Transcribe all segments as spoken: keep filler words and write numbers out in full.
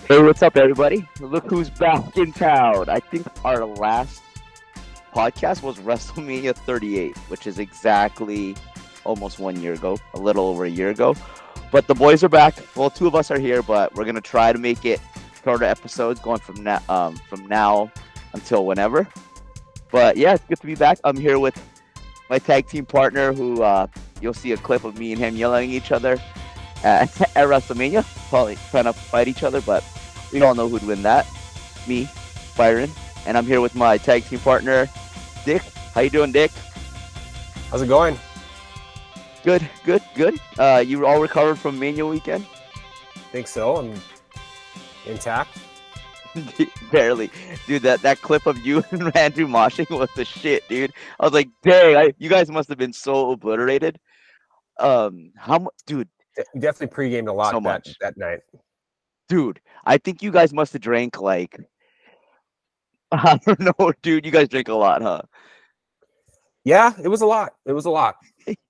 Hey, what's up, everybody? Look who's back in town. I think our last podcast was WrestleMania thirty-eight, which is exactly almost one year ago, a little over a year ago. But the boys are back. Well, two of us are here, but we're gonna try to make it shorter episodes going from now, um, from now until whenever. But yeah, it's good to be back. I'm here with my tag team partner, who uh, you'll see a clip of me and him yelling at each other at, at WrestleMania, probably trying to fight each other, but we all know who'd win that. Me, Byron, and I'm here with my tag team partner, Dick. How you doing, Dick? How's it going? Good, good, good. Uh, you all recovered from Mania weekend? Think so. I'm intact. Barely, dude. That that clip of you and Andrew moshing was the shit, dude. I was like, dang, I, you guys must have been so obliterated. Um, how much, dude? We definitely pre-gamed a lot So that, much, that night. dude. I think you guys must have drank like I don't know, dude. You guys drink a lot, huh? Yeah, it was a lot. It was a lot.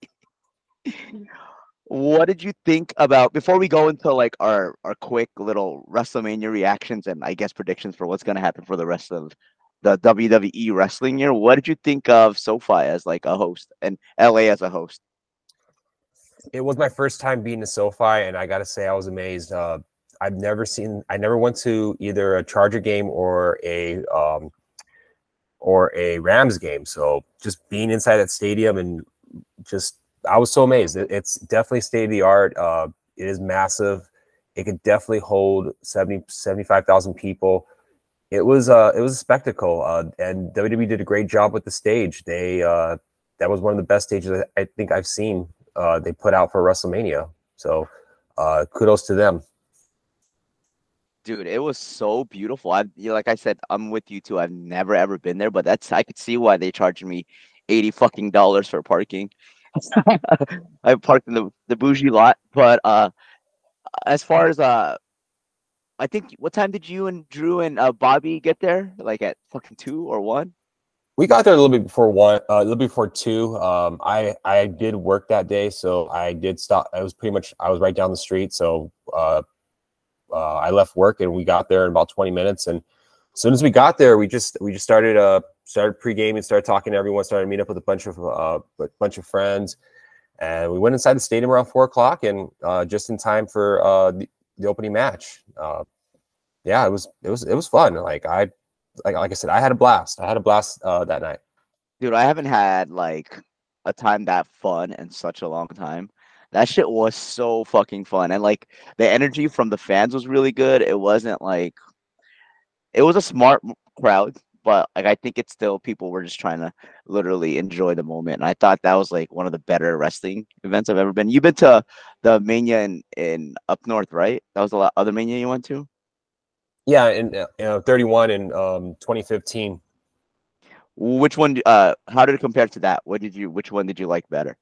What did you think about before we go into like our our quick little WrestleMania reactions and I guess predictions for what's gonna happen for the rest of the W W E wrestling year? What did you think of SoFi as like a host and L A as a host? It was my first time being to SoFi, and I got to say I was amazed. Uh, I've never seen. I never went to either a Charger game or a um, or a Rams game. So just being inside that stadium and just I was so amazed. It, it's definitely state of the art. Uh, it is massive. It could definitely hold seventy, seventy-five thousand people. It was uh it was a spectacle, uh, and W W E did a great job with the stage. They uh, that was one of the best stages that I think I've seen. Uh, they put out for WrestleMania. So uh, kudos to them. Dude, it was so beautiful. I you know, like I said, I'm with you too. I've never ever been there, but that's I could see why they charged me eighty fucking dollars for parking. I parked in the the bougie lot, but uh as far as uh I think what time did you and Drew and uh, Bobby get there? Like at fucking two or one? We got there a little bit before one, uh, a little before two. Um, I I did work that day, so I did stop. I was pretty much I was right down the street, so uh, uh, I left work and we got there in about twenty minutes. And as soon as we got there, we just we just started uh started pre-gaming, started talking to everyone, started meeting up with a bunch of uh a bunch of friends, and we went inside the stadium around four o'clock, and uh, just in time for uh the, the opening match. Uh, yeah, it was it was it was fun. Like I like like I said, I had a blast. I had a blast uh, that night. Dude, I haven't had like a time that fun in such a long time. That shit was so fucking fun. And like the energy from the fans was really good. It wasn't like it was a smart m- crowd, but like I think it's still people were just trying to literally enjoy the moment. And I thought that was like one of the better wrestling events I've ever been. You've been to the Mania in, in up north, right? That was the la- other Mania you went to? Yeah, and uh, you know, thirty-one in um, twenty fifteen. Which one uh how did it compare to that? What did you which one did you like better?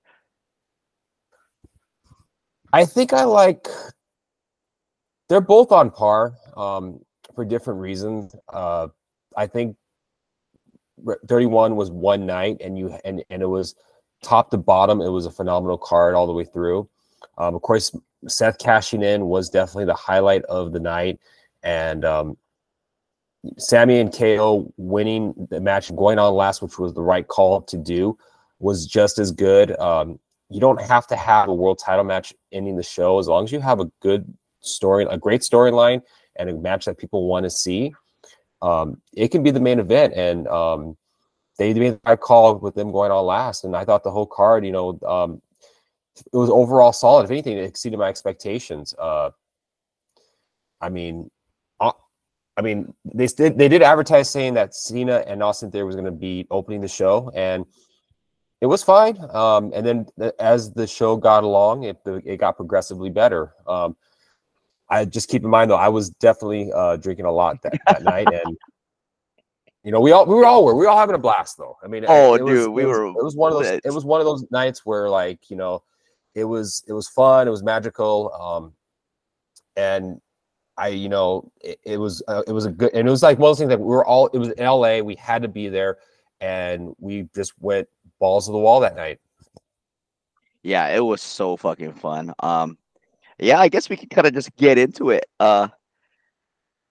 I think I like. They're both on par um, for different reasons. Uh, I think thirty-one was one night, and you and and it was top to bottom. It was a phenomenal card all the way through. Um, of course, Seth cashing in was definitely the highlight of the night, and um, Sammy and K O winning the match and going on last, which was the right call to do, was just as good. Um, you don't have to have a world title match ending the show as long as you have a good story, a great storyline, and a match that people want to see. Um, it can be the main event, and um, they made the right call with them going on last. And I thought the whole card, you know, um, it was overall solid. If anything, it exceeded my expectations. Uh, I mean, uh, I mean, they did they did advertise saying that Cena and Austin Theory was going to be opening the show, and it was fine. Um, and then th- as the show got along, it it got progressively better. Um, I just keep in mind though, I was definitely uh, drinking a lot that, that night, and you know, we all we were all were we were all having a blast though. I mean, it, Oh, it was dude, it we was were it was one of those lit. it was one of those nights where like you know, it was it was fun, it was magical, um, and I, you know, it, it was uh, it was a good, and it was like one of those things that we were all. It was in L A. We had to be there, and we just went balls to the wall that night. Yeah, it was so fucking fun. Um, yeah, I guess we could kind of just get into it. Uh,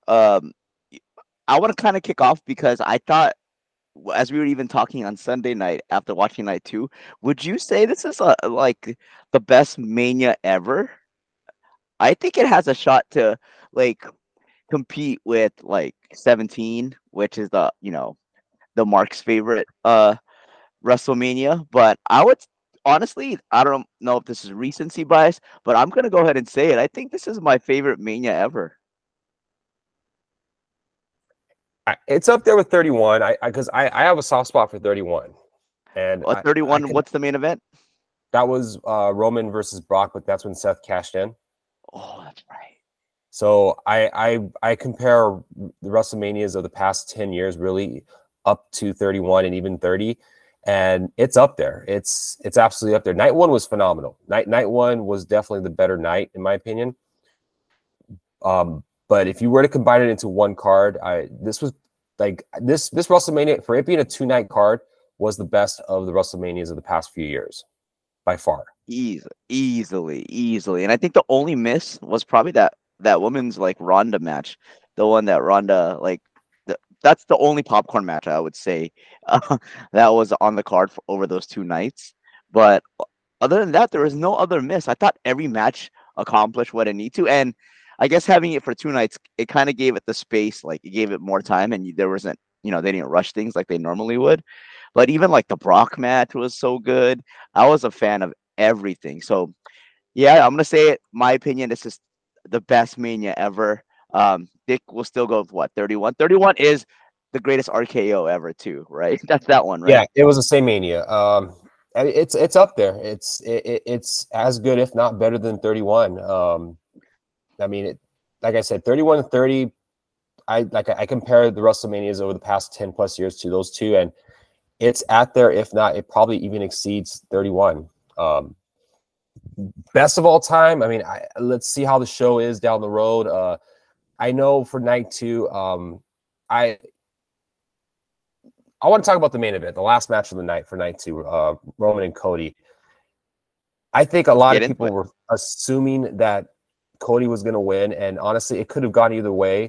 Um, I want to kind of kick off because I thought, as we were even talking on Sunday night after watching night two, would you say this is a, like the best Mania ever? I think it has a shot to like compete with like seventeen, which is the you know the Mark's favorite uh WrestleMania. But I would honestly, I don't know if this is recency bias, but I'm gonna go ahead and say it. I think this is my favorite Mania ever. I, it's up there with thirty-one. I because I, I, I have a soft spot for thirty-one, and Uh, I I thirty-one. can What's the main event? that was uh, Roman versus Brock, but that's when Seth cashed in. Oh, that's right. So I I I compare the WrestleManias of the past ten years really up to thirty-one and even thirty, and it's up there. It's it's absolutely up there. Night one was phenomenal. Night night one was definitely the better night in my opinion. Um, but if you were to combine it into one card, I this was like this this WrestleMania, for it being a two night card, was the best of the WrestleManias of the past few years by far. Easily, easily, easily. And I think the only miss was probably that that women's like Ronda match, the one that Ronda like. The, that's the only popcorn match I would say uh, that was on the card for, over those two nights. But other than that, there was no other miss. I thought every match accomplished what it needed to, and I guess having it for two nights, it kind of gave it the space, like it gave it more time, and you- there wasn't, you know, they didn't rush things like they normally would. But even like the Brock match was so good. I was a fan of everything. So yeah, I'm gonna say it. My opinion, this is the best Mania ever. Um, Dick will still go with what, thirty-one? thirty-one is the greatest R K O ever, too, right? That's that one, Yeah, right? it was the same Mania. Um, and it's it's up there. It's it, it's as good, if not better, than thirty-one. Um, I mean, it, like I said, thirty-one and thirty. I like I compare the WrestleManias over the past ten plus years to those two, and it's at there. If not, it probably even exceeds thirty-one. Um, best of all time. I mean, I, let's see how the show is down the road. Uh, I know for night two, um, I I want to talk about the main event, the last match of the night for night two, uh, Roman and Cody. I think a Let's lot get of into people it. were assuming that Cody was going to win, and honestly, it could have gone either way.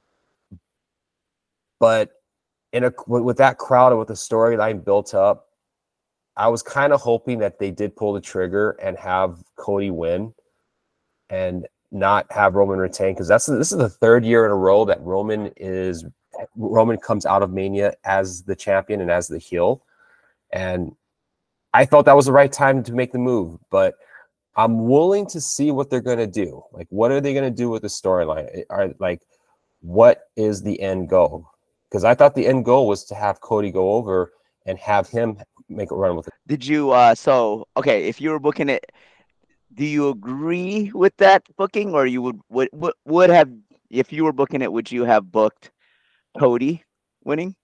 But in a with that crowd and with the storyline built up, I was kind of hoping that they did pull the trigger and have Cody win, and not have Roman retain, because that's this is the third year in a row that Roman is Roman comes out of Mania as the champion and as the heel, and I thought that was the right time to make the move. But I'm willing to see what they're going to do. Like, what are they going to do with the storyline? Are like, what is the end goal? Because I thought the end goal was to have Cody go over and have him make a run with it. Did you, uh, so, okay, if you were booking it, do you agree with that booking, or you would, would, would, would have, if you were booking it, would you have booked Cody winning?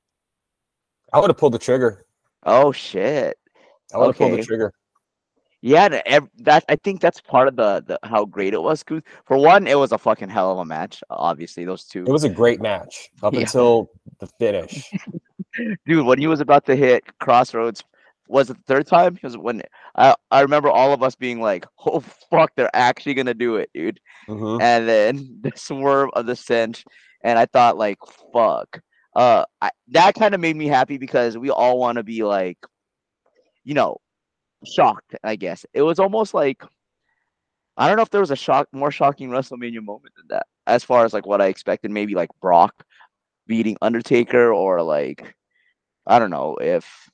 I would have pulled the trigger. Oh, shit. I would have pulled the Okay. trigger. Yeah, the ev that I think that's part of the the how great it was, 'cause for one, it was a fucking hell of a match, obviously, those It two. was a great match up Yeah. until the finish. Dude, when he was about to hit Crossroads, was it the third time? Because when I I remember all of us being like, "Oh, fuck, they're actually gonna do it, dude." Mm-hmm. And then the swerve of the cinch, and I thought like, "Fuck." Uh, I that kinda made me happy because we all wanna be like, you know, shocked, I guess. It was almost like I don't know if there was a shock more shocking WrestleMania moment than that, as far as like what I expected. Maybe like Brock beating Undertaker, or like I don't know if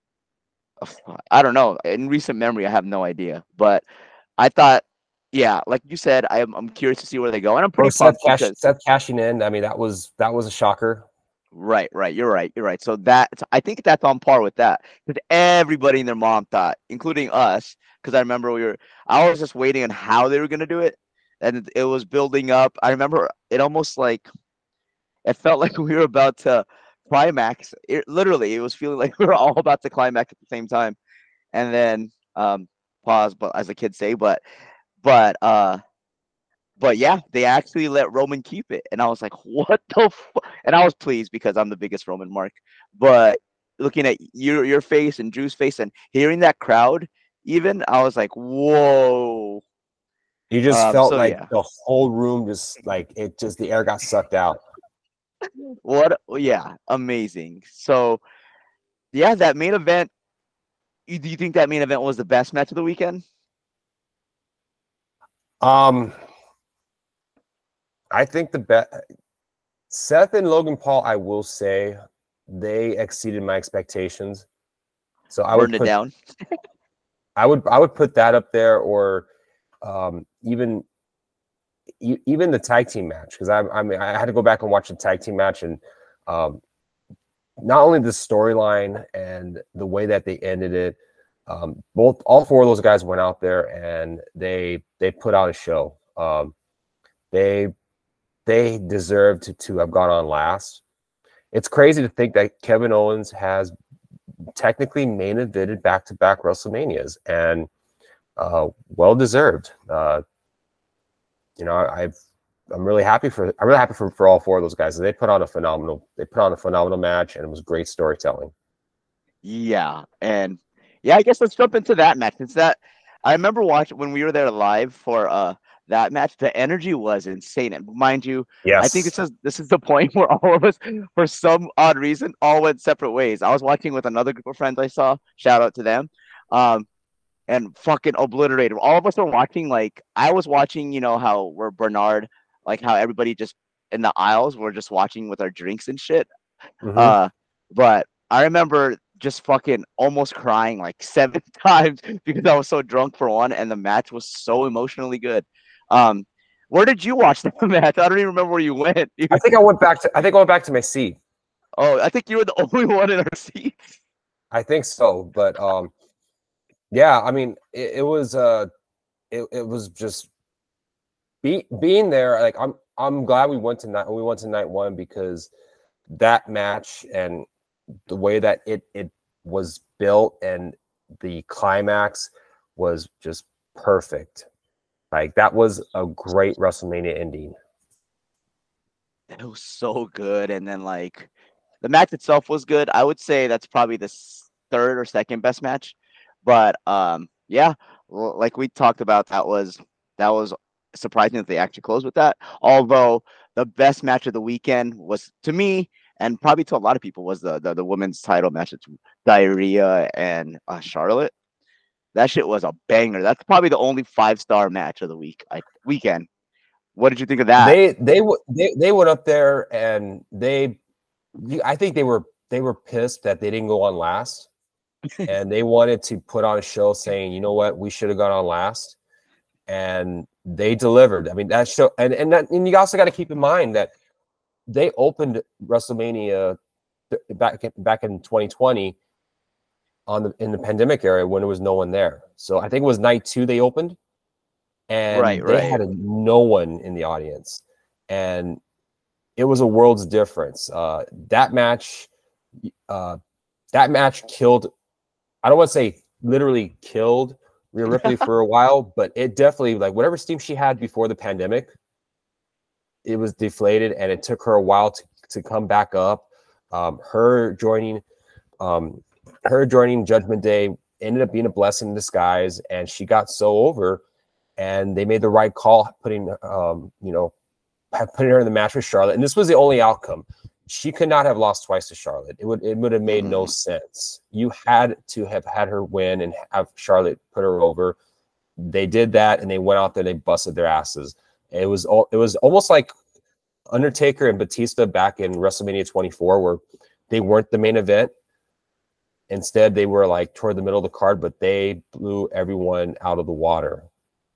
I don't know. In recent memory, I have no idea. But I thought, yeah, like you said, I'm I'm curious to see where they go, and I'm Or pretty Seth pumped cash because Seth cashing in. I mean, that was that was a shocker. right, right, you're right, you're right. So that I think that's on par with that because everybody and their mom thought, including us, because I remember we were. I was just waiting on how they were gonna do it, and it, it was building up. I remember it almost like it felt like we were about to climax. It, literally, it was feeling like we were all about to climax at the same time. And then um pause, but as the kids say, but but uh but yeah, they actually let Roman keep it. And I was like, what the fu-? And I was pleased because I'm the biggest Roman mark. But looking at your your face and Drew's face and hearing that crowd, even I was like, whoa. You just Um, felt so like yeah, the whole room just like it just the air got sucked out. what? Yeah, amazing. So yeah, that main event. You, do you think that main event was the best match of the weekend? Um, I think the best Seth and Logan Paul, I will say, they exceeded my expectations. So I would Burned it put down. I would I would put that up there, or um, even even the tag team match, because I I mean I had to go back and watch the tag team match, and um, not only the storyline and the way that they ended it, um, both all four of those guys went out there and they they put out a show. Um, they they deserved to, to have gone on last. It's crazy to think that Kevin Owens has technically main evented back to back WrestleManias, and uh, well deserved. Uh, you know, I've I'm really happy for I'm really happy for, for all four of those guys. They put on a phenomenal they put on a phenomenal match, and it was great storytelling. Yeah, and yeah, I guess let's jump into that match. It's that I remember watching when we were there live for uh that match. The energy was insane, and mind you, I think Yes. this is this is the point where all of us, for some odd reason, all went separate ways. I was watching with another group of friends I saw. Shout out to them. Um, and fucking obliterated. All of us were watching. Like I was watching, you know how we're Bernard, like how everybody just in the aisles were just watching with our drinks and shit. Mm-hmm. Uh, but I remember just fucking almost crying like seven times because I was so drunk for one, and the match was so emotionally good. Um, where did you watch the match? I don't even remember where you went. I think I went back to I think I went back to my seat. Oh, I think you were the only one in our seats. I think so, but um, yeah, I mean, it, it was uh, it, it was just be, being there. Like I'm I'm glad we went to night we went to night one, because that match and the way that it it was built and the climax was just perfect. Like that was a great WrestleMania ending. It was so good, and then like the match itself was good. I would say that's probably the third or second best match, but um, yeah, like we talked about, that was that was surprising that they actually closed with that. Although the best match of the weekend was to me, and probably to a lot of people, was the the, the women's title match. It's Diarrhea and uh, Charlotte. That shit was a banger. That's probably the only five star match of the week. I weekend. What did you think of that? They they they they went up there and they, I think they were they were pissed that they didn't go on last, and they wanted to put on a show saying, you know what, we should have gone on last, and they delivered. I mean, that show, and and that, and you also got to keep in mind that they opened WrestleMania back back in twenty twenty on the in the pandemic era when there was no one there. So I think it was night two they opened, Right, and they right. had a, no one in the audience, and it was a world's difference. Uh, that match, uh, that match killed. I don't want to say literally killed Rhea Ripley for a while, but it definitely, like, whatever steam she had before the pandemic, it was deflated, and it took her a while to, to come back up. Um, her joining, um, her joining Judgment Day ended up being a blessing in disguise, and she got so over, and they made the right call, putting, um, you know, putting her in the match with Charlotte. And this was the only outcome. She could not have lost twice to Charlotte. It would it would have made no Mm-hmm. sense. You had to have had her win and have Charlotte put her over. They did that, and they went out there and they busted their asses. It was all it was almost like Undertaker and Batista back in WrestleMania twenty-four, where they weren't the main event. Instead, they were like toward the middle of the card, but they blew everyone out of the water.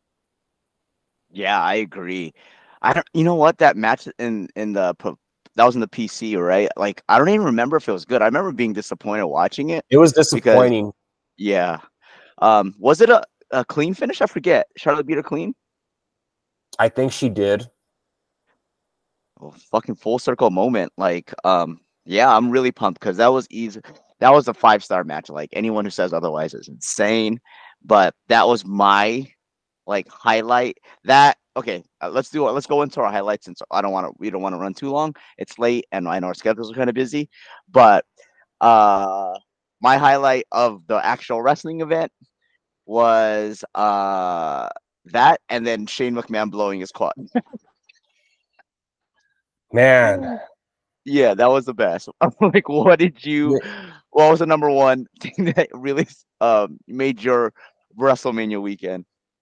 Yeah, I agree. I don't. You know what? That match in in the that was in the P C, right? Like I don't even remember if it was good. I remember being disappointed watching it It was because disappointing. yeah. Um, was it a, a clean finish? I forget. Charlotte beat her clean. I think she did. Oh, fucking full circle moment. Like, um, yeah, I'm really pumped because that was easy. That was a five star match. Like anyone who says otherwise is insane. But that was my like highlight. That okay. Uh, let's do it. Let's go into our highlights. And so I don't want to. We don't want to run too long. It's late, and I know our schedules are kind of busy. But uh, my highlight of the actual wrestling event was uh that, and then Shane McMahon blowing his quad. Man, Yeah, that was the best. I'm like, what did you? yeah, What was the number one thing that really um made your WrestleMania weekend?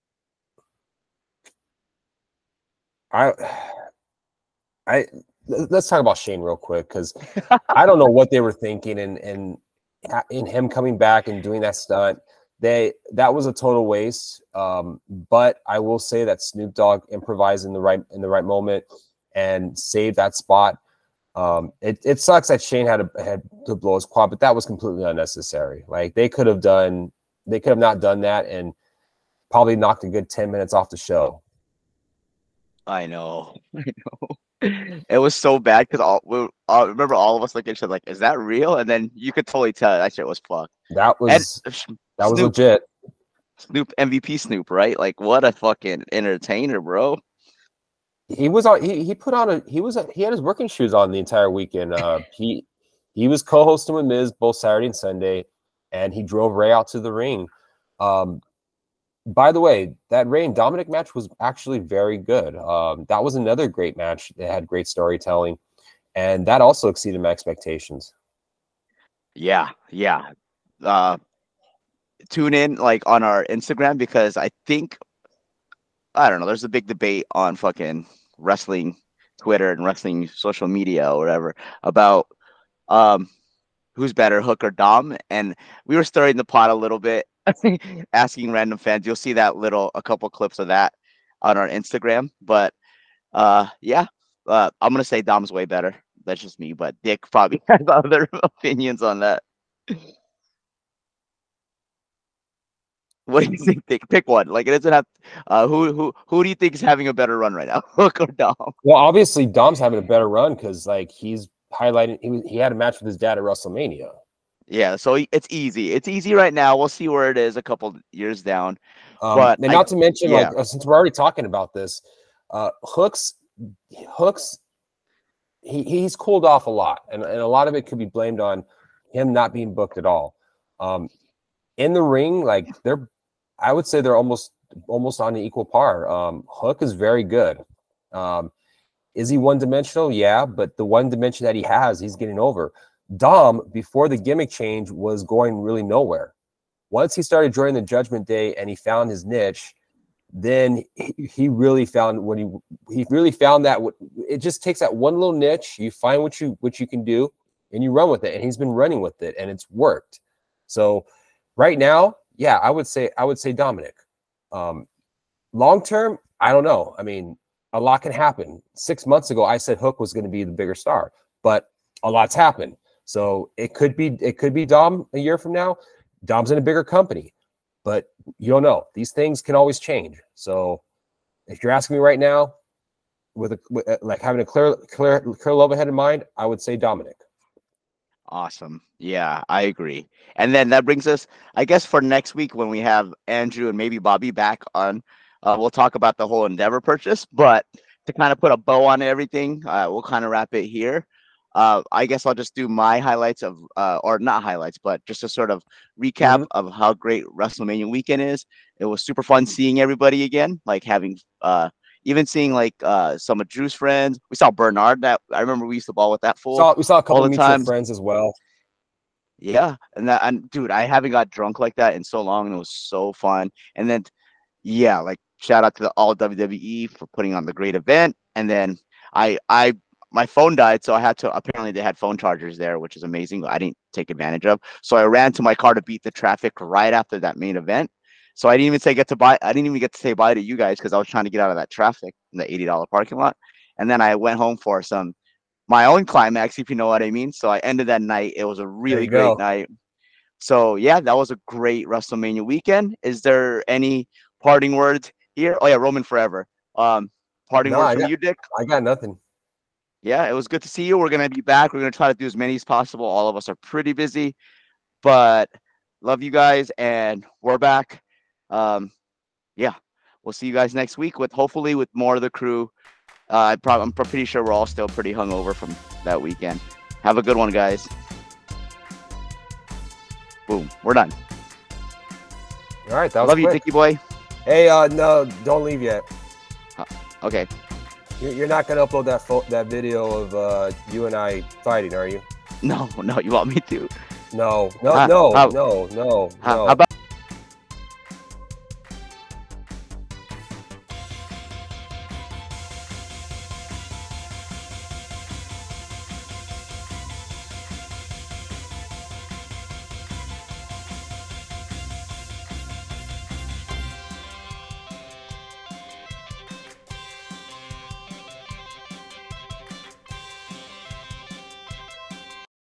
I, I let's talk about Shane real quick because I don't know what they were thinking, and and in him coming back and doing that stunt, they that was a total waste. Um, but I will say that Snoop Dogg improvised in the right in the right moment and saved that spot. Um, it, it sucks that Shane had to, had to blow his quad, but that was completely unnecessary. Like they could have done, they could have not done that and probably knocked a good ten minutes off the show. I know, I know. It was so bad because all we I remember all of us looking at each other like, "Is that real?" And then you could totally tell that shit was fucked. That And was uh, Sh- that was Snoop, legit. Snoop M V P Snoop, right? Like, what a fucking entertainer, bro. He was on. He, he put on a. He was. He had his working shoes on the entire weekend. Uh, he he was co-hosting with Miz both Saturday and Sunday, and he drove Ray out to the ring. Um, by the way, that Ray and Dominic match was actually very good. Um, that was another great match. It had great storytelling, and that also exceeded my expectations. Yeah, yeah. Uh, Tune in like on our Instagram because I think I don't know. There's a big debate on fucking wrestling Twitter and wrestling social media or whatever about um who's better, Hook or Dom. And we were stirring the pot a little bit, asking random fans. You'll see that little a couple clips of that on our Instagram. But uh yeah, uh, I'm gonna say Dom's way better. That's just me, but Dick probably has other opinions on that. What do you think? Pick, pick one. Like it doesn't have. Uh, who who who do you think is having a better run right now, Hook or Dom? Well, obviously Dom's having a better run because like he's highlighted. He was, he had a match with his dad at WrestleMania. Yeah, so it's easy. It's easy right now. We'll see where it is a couple years down. Um, But and I not to mention, yeah, like uh, since we're already talking about this, uh, Hooks, Hooks, he he's cooled off a lot, and, and a lot of it could be blamed on him not being booked at all. Um, in the ring, like they're, I would say they're almost almost on an equal par. Um, Hook is very good. Um, is he one dimensional? Yeah, but the one dimension that he has, he's getting over. Dom, before the gimmick change, was going really nowhere. Once he started joining the Judgment Day and he found his niche, then he, he really found what he he really found that what it just takes that one little niche. You find what you what you can do, and you run with it. And he's been running with it, and it's worked. So right now, yeah, I would say I would say Dominic. Um, long term, I don't know. I mean, a lot can happen. Six months ago, I said Hook was going to be the bigger star, but a lot's happened. So it could be it could be Dom a year from now. Dom's in a bigger company, but you don't know. These things can always change. So if you're asking me right now, with, a, with a, like having a clear clear clear level head in mind, I would say Dominic. awesome. Yeah, I agree. And then that brings us, I guess, for next week when we have Andrew and maybe Bobby back on. Uh, we'll talk about the whole Endeavor purchase, but to kind of put a bow on everything, uh, we'll kind of wrap it here. Uh, I guess I'll just do my highlights of, uh, or not highlights, but just a sort of recap Mm-hmm. of how great WrestleMania weekend is. It was super fun seeing everybody again, like having, uh, even seeing like uh, some of Drew's friends. We saw Bernard. That I remember we used to ball with that fool Saw we saw a all couple the of mutual time. friends as well. Yeah, and that, and dude, I haven't got drunk like that in so long, and it was so fun. And then, yeah, like shout out to the all W W E for putting on the great event. And then I, I, my phone died, so I had to. Apparently, they had phone chargers there, which is amazing. I didn't take advantage of, so I ran to my car to beat the traffic right after that main event. So I didn't even say get to buy. I didn't even get to say bye to you guys because I was trying to get out of that traffic in the eighty dollar parking lot. And then I went home for some my own climax, if you know what I mean. So I ended that night. It was a There really you great go. night. So yeah, that was a great WrestleMania weekend. Is there any parting words here? Oh yeah, Roman forever. Um, parting No, words I from got you, Dick. I got nothing. Yeah, it was good to see you. We're gonna be back. We're gonna try to do as many as possible. All of us are pretty busy, but love you guys, and we're back. Um, yeah, we'll see you guys next week with hopefully with more of the crew. Uh, I prob- I'm pretty sure we're all still pretty hungover from that weekend. Have a good one, guys. Boom, we're done. All right, that was Love you, quick. Dickie boy. Hey, uh, no, don't leave yet. Okay. You're, you're not gonna upload that fo- that video of uh, you and I fighting, are you? No, no. You want me to? No, no, How- no, how- no, no, How, no. how about